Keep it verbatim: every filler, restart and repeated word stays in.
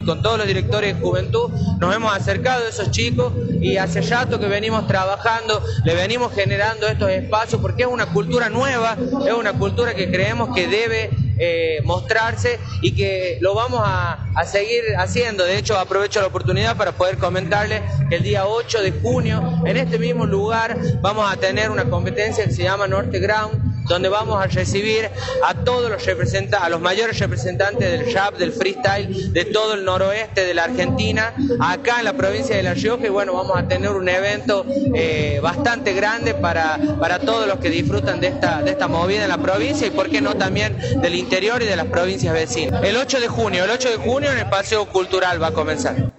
con todos los directores de juventud nos hemos acercado a esos chicos y hace rato que venimos trabajando, le venimos generando estos espacios porque es una cultura nueva, es una cultura que creemos que debe eh, mostrarse y que lo vamos a, a seguir haciendo. De hecho, aprovecho la oportunidad para poder comentarles que el día ocho de junio en este mismo lugar vamos a tener una competencia que se llama Norte Ground, donde vamos a recibir a todos los representantes, a los mayores representantes del rap, del freestyle, de todo el noroeste de la Argentina, acá en la provincia de La Rioja, y bueno, vamos a tener un evento eh, bastante grande para, para todos los que disfrutan de esta, de esta movida en la provincia y por qué no también del interior y de las provincias vecinas. El ocho de junio, el ocho de junio en el Paseo Cultural va a comenzar.